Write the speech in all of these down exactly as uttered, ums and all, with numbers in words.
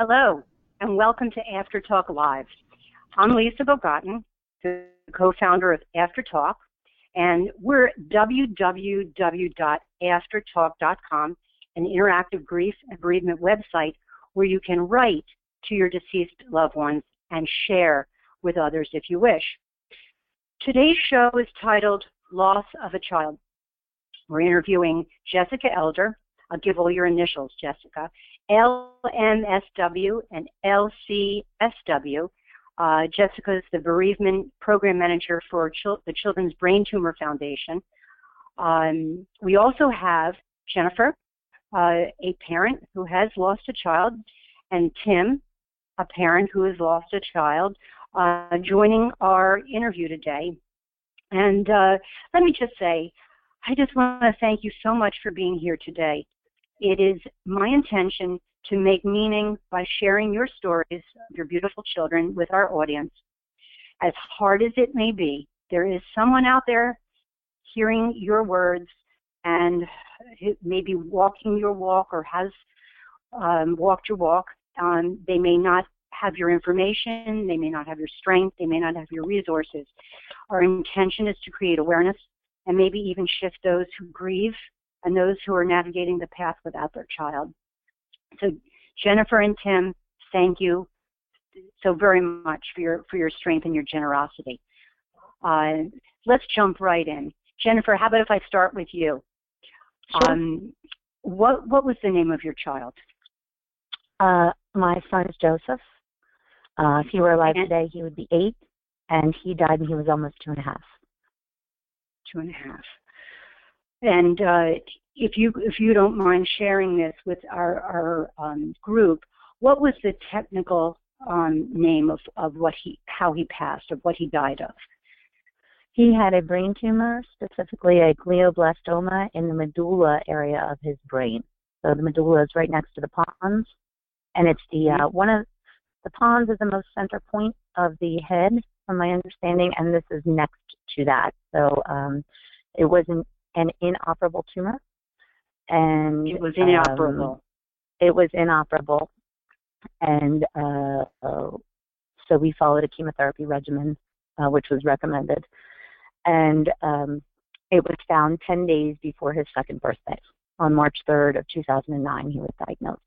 Hello, and welcome to After Talk Live. I'm Lisa Bogotten, the co-founder of After Talk, and we're at w w w dot after talk dot com, an interactive grief and bereavement website where you can write to your deceased loved ones and share with others if you wish. Today's show is titled Loss of a Child. We're interviewing Jessica Elder. I'll give all your initials, Jessica. L M S W and L C S W. Uh, Jessica is the Bereavement Program Manager for Chil- the Children's Brain Tumor Foundation. Um, we also have Jennifer, uh, a parent who has lost a child, and Tim, a parent who has lost a child, uh, joining our interview today. And uh, let me just say, I just want to thank you so much for being here today. It is my intention to make meaning by sharing your stories of your beautiful children with our audience. As hard as it may be, there is someone out there hearing your words and maybe walking your walk or has um, walked your walk. Um, they may not have your information, they may not have your strength, they may not have your resources. Our intention is to create awareness and maybe even shift those who grieve and those who are navigating the path without their child. So Jennifer and Tim, thank you so very much for your for your strength and your generosity. Uh, let's jump right in. Jennifer, how about if I start with you? Sure. Um, what what was the name of your child? Uh, my son is Joseph. Uh, if he were alive and, today, he would be eight, and he died when he was almost two and a half. Two and a half. And uh, if you if you don't mind sharing this with our our um, group, what was the technical um, name of, of what he how he passed, of what he died of? He had a brain tumor, specifically a glioblastoma in the medulla area of his brain. So the medulla is right next to the pons, and it's the uh, one of the pons is the most center point of the head, from my understanding, and this is next to that. So um, it wasn't an inoperable tumor, and it was inoperable. Um, it was inoperable, and uh, uh, so we followed a chemotherapy regimen, uh, which was recommended, and um, it was found ten days before his second birthday. On March third of two thousand nine, he was diagnosed.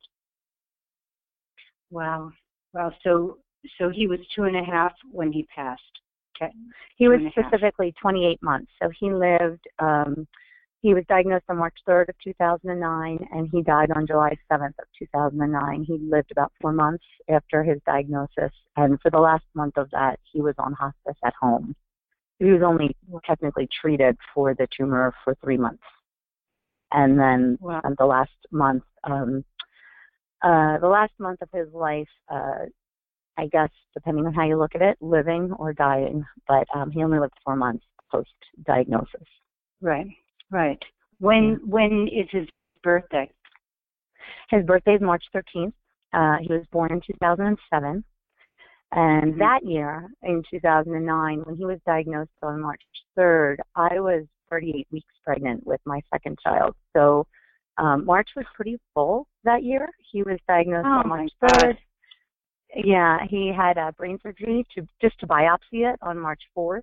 Wow, wow. So, so he was two and a half when he passed. Okay. He was specifically twenty-eight months. So he lived, um, he was diagnosed on March third of two thousand nine, and he died on July seventh of two thousand nine. He lived about four months after his diagnosis, and for the last month of that, he was on hospice at home. He was only technically treated for the tumor for three months. And then wow. um, the last month, um, uh, the last month of his life, uh, I guess, depending on how you look at it, living or dying, but um, he only lived four months post-diagnosis. Right, right. When yeah. When is his birthday? His birthday is March thirteenth. Uh, he was born in two thousand seven. And mm-hmm. that year, in two thousand nine, when he was diagnosed on March third, I was thirty-eight weeks pregnant with my second child. So um, March was pretty full that year. He was diagnosed oh on March third. Yeah, he had a brain surgery to just to biopsy it on March fourth,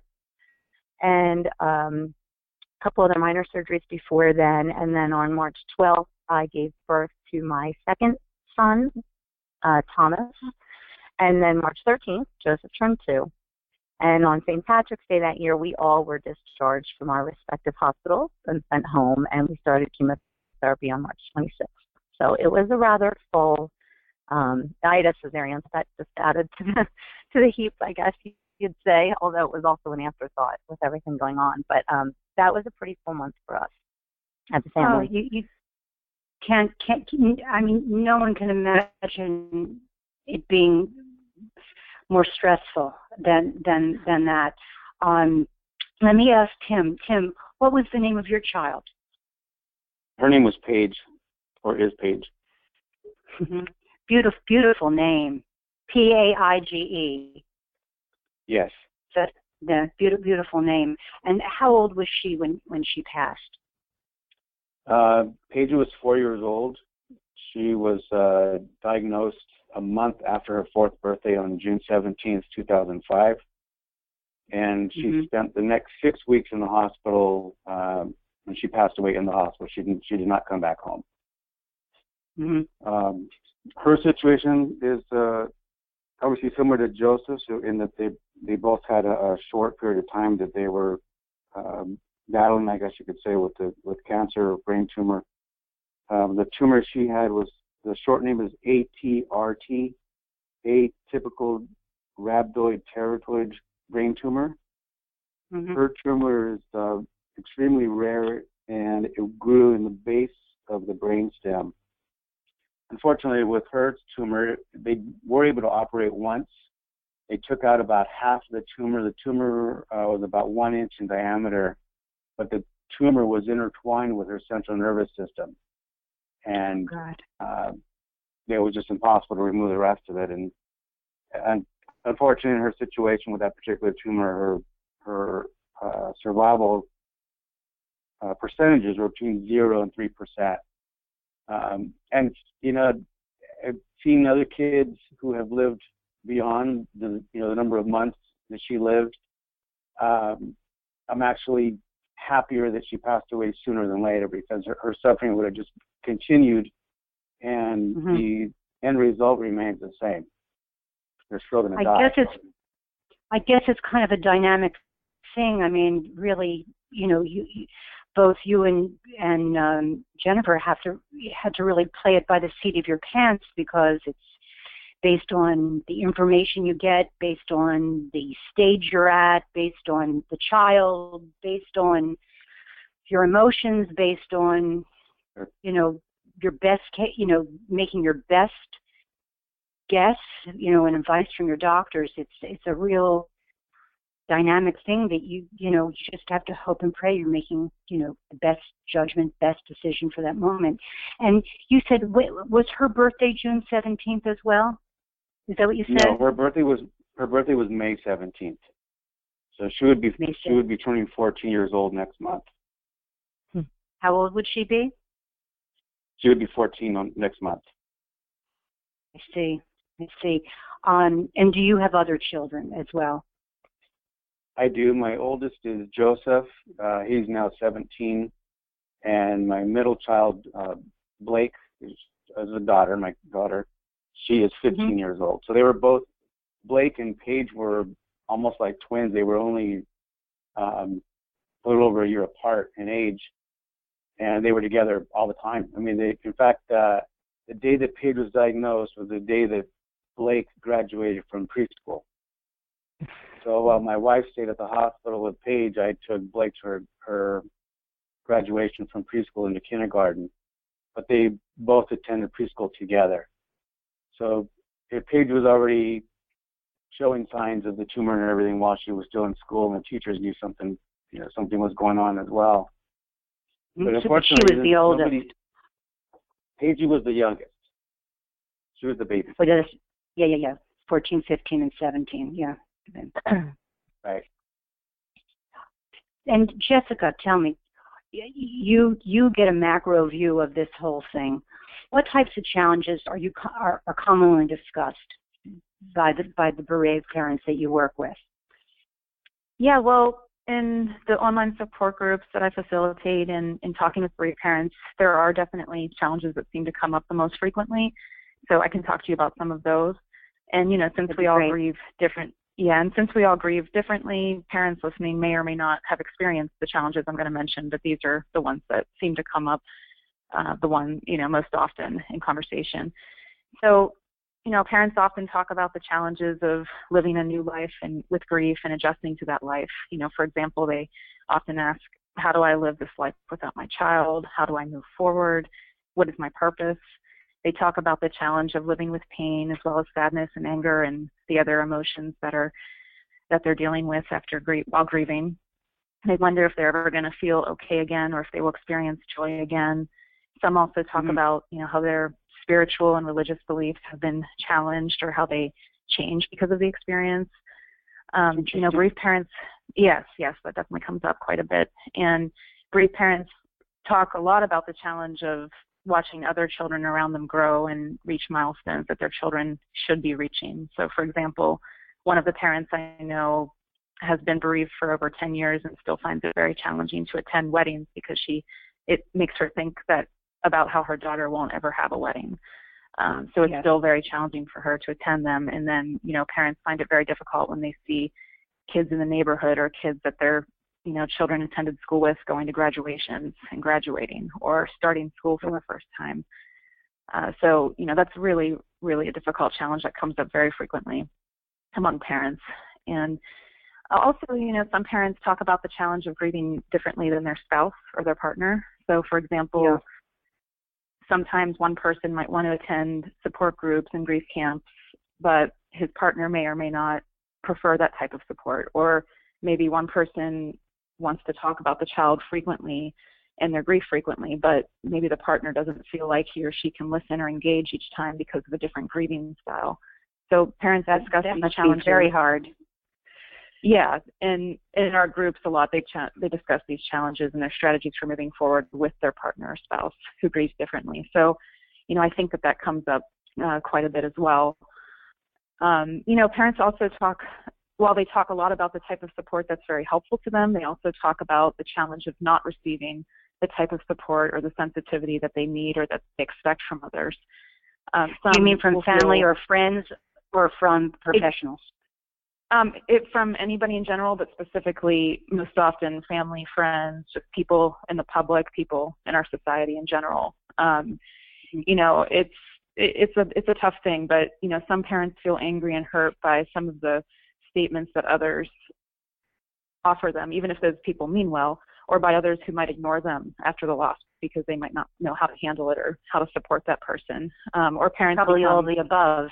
and um, a couple other minor surgeries before then. And then on March twelfth, I gave birth to my second son, uh, Thomas. And then March thirteenth, Joseph turned two. And on Saint Patrick's Day that year, we all were discharged from our respective hospitals and sent home, and we started chemotherapy on March twenty-sixth. So it was a rather full Um, I had a cesarean, so that just added to the, to the heap, I guess you'd say, although it was also an afterthought with everything going on. But um, that was a pretty full month for us as a family. Oh, you, you can't, can't, I mean, no one can imagine it being more stressful than, than, than that. Um, let me ask Tim. Tim, what was the name of your child? Her name was Paige, or is Paige. Mm-hmm. Beautiful, beautiful name, P A I G E. Yes. That the beautiful, beautiful name. And how old was she when, when she passed? Uh, Paige was four years old. She was uh, diagnosed a month after her fourth birthday on June seventeenth, two thousand five. And she mm-hmm. spent the next six weeks in the hospital, um, and she passed away in the hospital. She didn't, she did not come back home. Mm-hmm. Um, her situation is uh, obviously similar to Joseph's in that they, they both had a, a short period of time that they were um, battling, I guess you could say, with the, with cancer or brain tumor. Um, the tumor she had was, the short name is A T R T, atypical rhabdoid teratoid brain tumor. Mm-hmm. Her tumor is uh, extremely rare, and it grew in the base of the brainstem. Unfortunately, with her tumor, they were able to operate once. They took out about half of the tumor. The tumor uh, was about one inch in diameter, but the tumor was intertwined with her central nervous system. And uh, it was just impossible to remove the rest of it. And, and unfortunately, in her situation with that particular tumor, her, her uh, survival uh, percentages were between zero and three percent. Um, and, you know, I've seen other kids who have lived beyond the, you know, the number of months that she lived. Um, I'm actually happier that she passed away sooner than later, because her, her suffering would have just continued, and mm-hmm. the end result remains the same. They're still going to I die. guess it's, I guess it's kind of a dynamic thing. I mean, really, you know, you, you both you and and um, Jennifer have to had to really play it by the seat of your pants, because it's based on the information you get, based on the stage you're at, based on the child, based on your emotions, based on, you know, your best, you know, making your best guess, you know, and advice from your doctors. It's it's a real dynamic thing that you, you know, you just have to hope and pray you're making, you know, the best judgment, best decision for that moment. And you said, was her birthday June seventeenth as well? Is that what you said? No, her birthday was her birthday was May seventeenth. So she would be May she would be turning fourteen years old next month. Hmm. How old would she be? She would be fourteen on, next month. I see. I see. Um, and do you have other children as well? I do. My oldest is Joseph. Uh, he's now seventeen, and my middle child, uh, Blake, is, is a daughter. My daughter. She is fifteen mm-hmm. years old. So they were both, Blake and Paige were almost like twins. They were only um, a little over a year apart in age, and they were together all the time. I mean, they, in fact, uh, the day that Paige was diagnosed was the day that Blake graduated from preschool. So while my wife stayed at the hospital with Paige, I took Blake to her, her graduation from preschool into kindergarten. But they both attended preschool together. So Paige was already showing signs of the tumor and everything while she was still in school, and the teachers knew something, you know, something was going on as well. But unfortunately, she was the oldest. Nobody, Paige was the youngest. She was the baby. Oh, yeah, yeah, yeah. fourteen, fifteen, and seventeen. Yeah. Right. And Jessica, tell me, you you get a macro view of this whole thing. What types of challenges are you are, are commonly discussed by the by the bereaved parents that you work with? Yeah, well, in the online support groups that I facilitate and in talking with bereaved parents, there are definitely challenges that seem to come up the most frequently. So I can talk to you about some of those. And you know, since we all great. grieve different, yeah, and since we all grieve differently, parents listening may or may not have experienced the challenges I'm going to mention, but these are the ones that seem to come up. Uh, the one, you know, most often in conversation. So, you know, parents often talk about the challenges of living a new life and with grief and adjusting to that life. You know, for example, they often ask, how do I live this life without my child? How do I move forward? What is my purpose? They talk about the challenge of living with pain as well as sadness and anger and the other emotions that are that they're dealing with after grief while grieving. They wonder if they're ever going to feel okay again or if they will experience joy again. Some also talk mm-hmm. about, you know, how their spiritual and religious beliefs have been challenged or how they change because of the experience. Um, you know, bereaved parents, yes, yes, that definitely comes up quite a bit. And bereaved parents talk a lot about the challenge of watching other children around them grow and reach milestones that their children should be reaching. So, for example, one of the parents I know has been bereaved for over ten years and still finds it very challenging to attend weddings because she, it makes her think that about how her daughter won't ever have a wedding. Um, so it's yes. still very challenging for her to attend them. And then, you know, parents find it very difficult when they see kids in the neighborhood or kids that their, you know, children attended school with going to graduations and graduating or starting school for the first time. Uh, so, you know, that's really, really a difficult challenge that comes up very frequently among parents. And also, you know, some parents talk about the challenge of grieving differently than their spouse or their partner. So, for example, yeah. sometimes one person might want to attend support groups and grief camps, but his partner may or may not prefer that type of support. Or maybe one person wants to talk about the child frequently and their grief frequently, but maybe the partner doesn't feel like he or she can listen or engage each time because of a different grieving style. So parents That's, discuss that these must challenges. be very hard. Yeah, and in our groups a lot, they cha- they discuss these challenges and their strategies for moving forward with their partner or spouse who grieves differently. So, you know, I think that that comes up uh, quite a bit as well. Um, you know, parents also talk, while they talk a lot about the type of support that's very helpful to them, they also talk about the challenge of not receiving the type of support or the sensitivity that they need or that they expect from others. Um, Do you mean from family feel, or friends or from professionals? It, um, it from anybody in general, but specifically most often family, friends, just people in the public, people in our society in general. Um, you know, it's it, it's a it's a tough thing, but you know, some parents feel angry and hurt by some of the statements that others offer them, even if those people mean well, or by others who might ignore them after the loss because they might not know how to handle it or how to support that person. Um, or parents Probably become, all the above.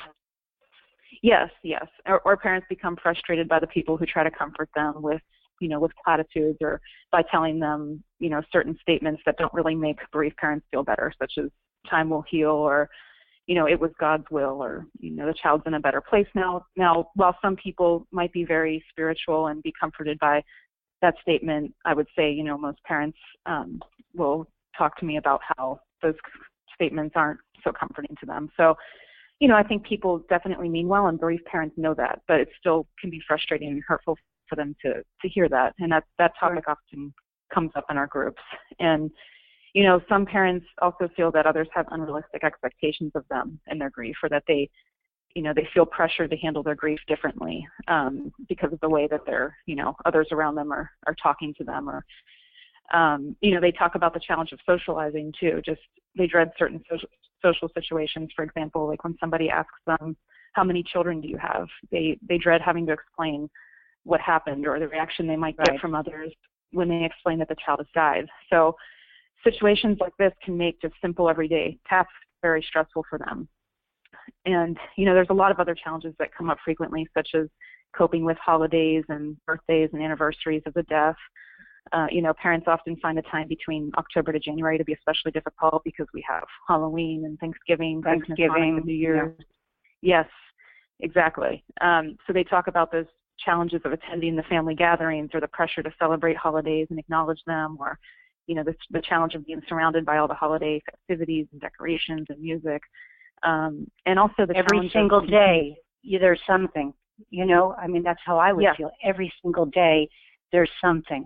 Yes, yes. Or, or parents become frustrated by the people who try to comfort them with, you know, with platitudes or by telling them, you know, certain statements that don't really make bereaved parents feel better, such as time will heal or, you know, it was God's will or, you know, the child's in a better place now. Now, while some people might be very spiritual and be comforted by that statement, I would say, you know, most parents um, will talk to me about how those statements aren't so comforting to them. So, you know, I think people definitely mean well, and bereaved parents know that, but it still can be frustrating and hurtful for them to, to hear that. And that, that topic Sure. often comes up in our groups. And, you know, some parents also feel that others have unrealistic expectations of them and their grief, or that they, you know, they feel pressure to handle their grief differently um, because of the way that their, you know, others around them are, are talking to them. Or, um, you know, they talk about the challenge of socializing too. Just they dread certain social, social situations. For example, like when somebody asks them, how many children do you have? They, they dread having to explain what happened or the reaction they might get Right. from others when they explain that the child has died. So situations like this can make just simple everyday tasks very stressful for them. And, you know, there's a lot of other challenges that come up frequently, such as coping with holidays and birthdays and anniversaries of the death. Uh, you know, parents often find the time between October to January to be especially difficult because we have Halloween and Thanksgiving, Thanksgiving, Christmas, New Year's. Yeah. Yes, exactly. Um, so they talk about those challenges of attending the family gatherings or the pressure to celebrate holidays and acknowledge them, or, you know, the, the challenge of being surrounded by all the holiday festivities and decorations and music. Um, and also the Every single of, day, you, there's something. You know, I mean, that's how I would yeah. feel. Every single day, there's something.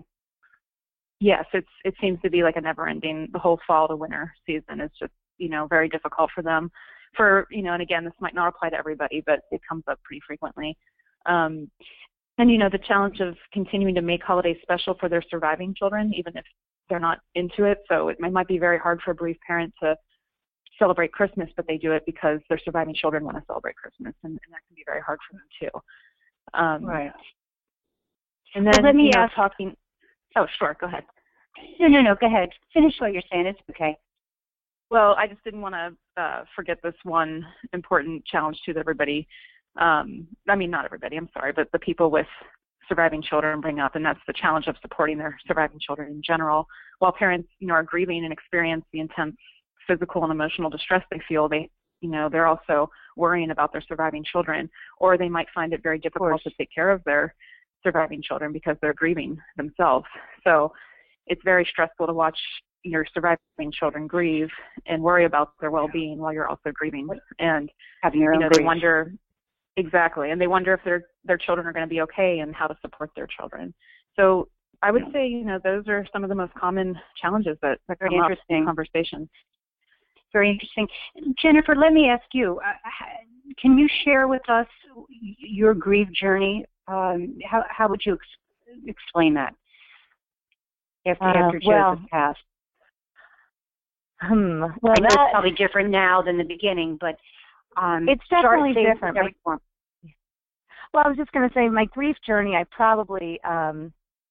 Yes, it's it seems to be like a never-ending. The whole fall to winter season is just, you know, very difficult for them. For, you know, and again, this might not apply to everybody, but it comes up pretty frequently. Um, and, you know, the challenge of continuing to make holidays special for their surviving children, even if they're not into it. So it might be very hard for a bereaved parent to celebrate Christmas, but they do it because their surviving children want to celebrate Christmas, and, and that can be very hard for them too. Um, right. And then, well, let me you know, ask. talking. Oh, sure. Go ahead. No, no, no. Go ahead. Finish what you're saying. It's okay. Well, I just didn't want to uh, forget this one important challenge to everybody. Um, I mean, not everybody. I'm sorry, but the people with surviving children bring up, and that's the challenge of supporting their surviving children in general. While parents, you know, are grieving and experience the intense physical and emotional distress they feel, they, you know, they're also worrying about their surviving children, or they might find it very difficult to take care of their surviving children because they're grieving themselves. So it's very stressful to watch, your surviving children grieve and worry about their well-being while you're also grieving, and having your you own know grief. they wonder exactly, and they wonder if their their children are going to be okay and how to support their children. So I would say, you know, those are some of the most common challenges that, that come up in conversations. Very interesting. Jennifer, let me ask you, uh, can you share with us your grief journey? Um, how, how would you ex- explain that after, uh, after well, Joseph passed? Hmm, well, I know that, it's probably different now than the beginning, but um, it's definitely different. Every form. Well, I was just going to say, my grief journey, I probably, um,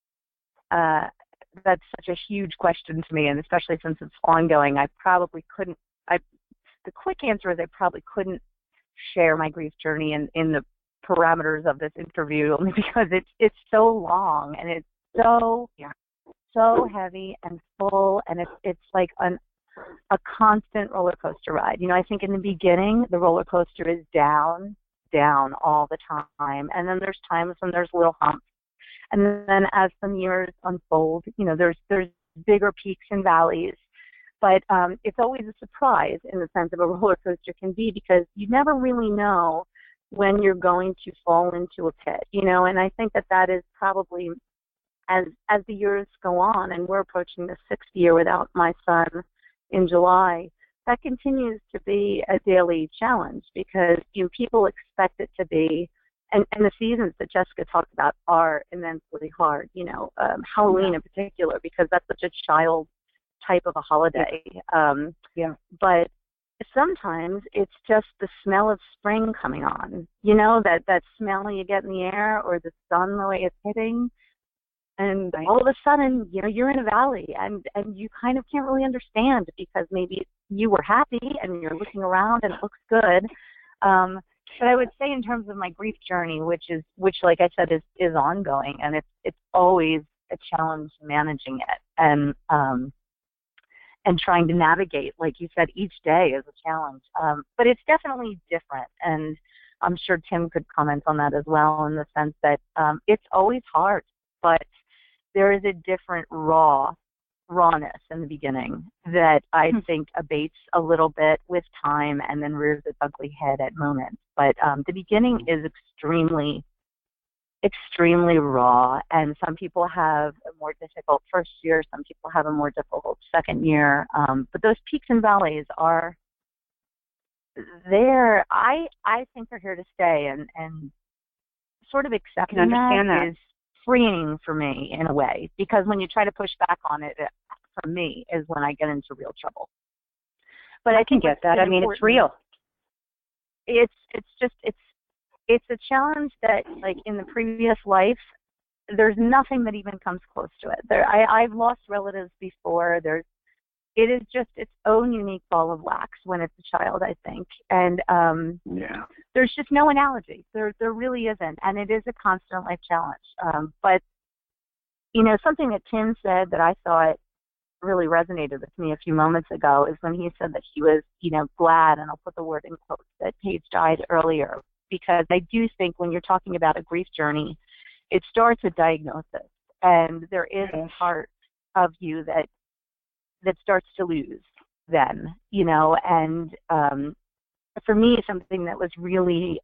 uh, that's such a huge question to me, and especially since it's ongoing, I probably couldn't, I, the quick answer is I probably couldn't share my grief journey in, in the parameters of this interview, only because it's, it's so long, and it's so, yeah, so heavy and full, and it's, it's like an, a constant roller coaster ride. You know, I think in the beginning, the roller coaster is down, down all the time, and then there's times when there's little humps, and then as some years unfold, you know, there's there's bigger peaks and valleys, but um, it's always a surprise in the sense of a roller coaster can be, because you never really know when you're going to fall into a pit, you know, and I think that that is probably, as as the years go on, and we're approaching the sixth year without my son in July, that continues to be a daily challenge, because, you know, people expect it to be, and, and the seasons that Jessica talked about are immensely hard, you know, um, Halloween yeah. in particular, because that's such a child type of a holiday. Yeah. Um, yeah. But sometimes it's just the smell of spring coming on, you know, that, that smell you get in the air, or the sun, the way it's hitting. And right. all of a sudden, you know, you're in a valley, and, and you kind of can't really understand, because maybe you were happy and you're looking around and it looks good. Um, but I would say, in terms of my grief journey, which is, which, like I said, is, is ongoing, and it's, it's always a challenge managing it, and, um, and trying to navigate, like you said, each day is a challenge. Um, but it's definitely different. And I'm sure Tim could comment on that as well, in the sense that um, it's always hard, but there is a different raw, rawness in the beginning that I hmm. think abates a little bit with time and then rears its ugly head at moments. But um, the beginning is extremely, extremely raw, and some people have a more difficult first year, some people have a more difficult second year, um, but those peaks and valleys are there. I I think they're here to stay, and, and sort of accepting that, that is freeing for me in a way, because when you try to push back on it, it for me, is when I get into real trouble. But I, I can get that. I mean, it's real. It's it's just it's it's a challenge that, like, in the previous life, there's nothing that even comes close to it. There, I, I've lost relatives before. There's it is just its own unique ball of wax when it's a child, I think. And um, yeah, there's just no analogy. There, there really isn't, and it is a constant life challenge. Um, but you know, something that Tim said that I thought really resonated with me a few moments ago is when he said that he was, you know, glad, and I'll put the word in quotes, that Paige died earlier, because I do think when you're talking about a grief journey, it starts with diagnosis, and there is a part of you that that starts to lose then, you know, and um, for me, something that was really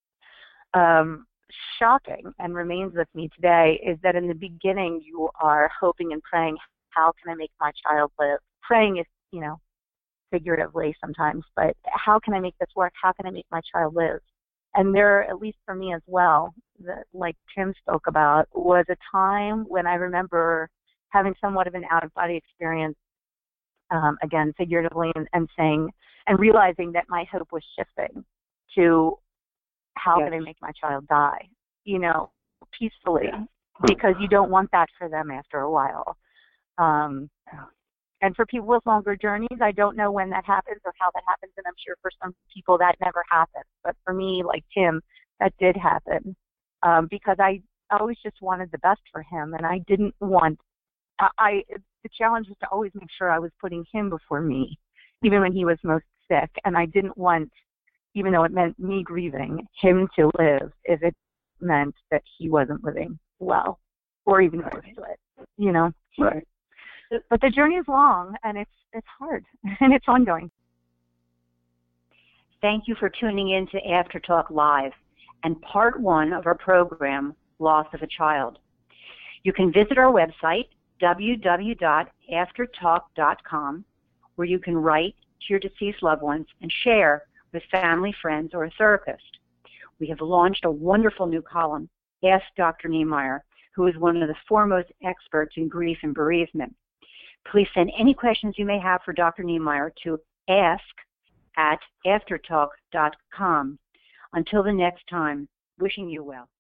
um, shocking and remains with me today is that in the beginning you are hoping and praying, how can I make my child live? Praying is, you know, figuratively sometimes, but how can I make this work? How can I make my child live? And there, at least for me as well, that, like Tim spoke about, was a time when I remember having somewhat of an out-of-body experience, um, again, figuratively, and, and saying, and realizing that my hope was shifting to how yes. can I make my child die, you know, peacefully, yeah. because you don't want that for them after a while. Um, and for people with longer journeys, I don't know when that happens or how that happens, and I'm sure for some people that never happens. But for me, like Tim, that did happen um, because I always just wanted the best for him, and I didn't want. I, I the challenge was to always make sure I was putting him before me, even when he was most sick, and I didn't want, even though it meant me grieving, him to live if it meant that he wasn't living well or even close to it, you know? Right. but the journey is long, and it's it's hard, and it's ongoing. Thank you for tuning in to After Talk Live and part one of our program, Loss of a Child. You can visit our website, w w w dot after talk dot com, where you can write to your deceased loved ones and share with family, friends, or a therapist. We have launched a wonderful new column, Ask Doctor Niemeyer, who is one of the foremost experts in grief and bereavement. Please send any questions you may have for Doctor Niemeyer to ask at aftertalk dot com. Until the next time, wishing you well.